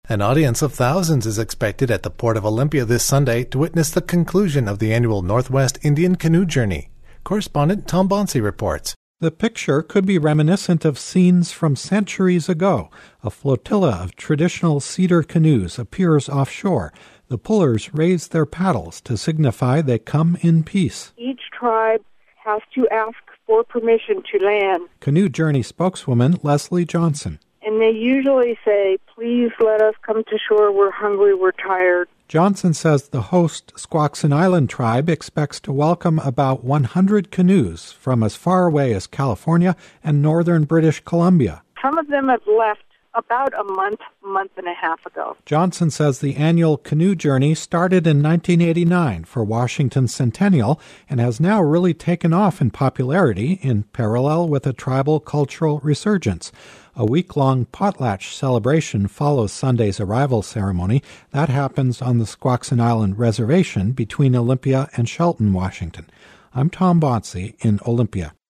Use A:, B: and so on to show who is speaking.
A: An audience of thousands is expected at the Port of Olympia this Sunday to witness the conclusion of the annual Northwest Indian Canoe Journey. Correspondent Tom Bonsi reports.
B: The picture could be reminiscent of scenes from centuries ago. A flotilla of traditional cedar canoes appears offshore. The pullers raise their paddles to signify they come in peace.
C: Each tribe has to ask for permission to land.
B: Canoe Journey spokeswoman Leslie Johnson.
C: And they usually say, please let us come to shore. We're hungry. We're tired.
B: Johnson says the host Squaxin Island tribe expects to welcome about 100 canoes from as far away as California and northern British Columbia.
C: Some of them have left about a month and a half ago.
B: Johnson says the annual canoe journey started in 1989 for Washington's centennial and has now really taken off in popularity in parallel with a tribal cultural resurgence. A week-long potlatch celebration follows Sunday's arrival ceremony. That happens on the Squaxin Island Reservation between Olympia and Shelton, Washington. I'm Tom Bonsi in Olympia.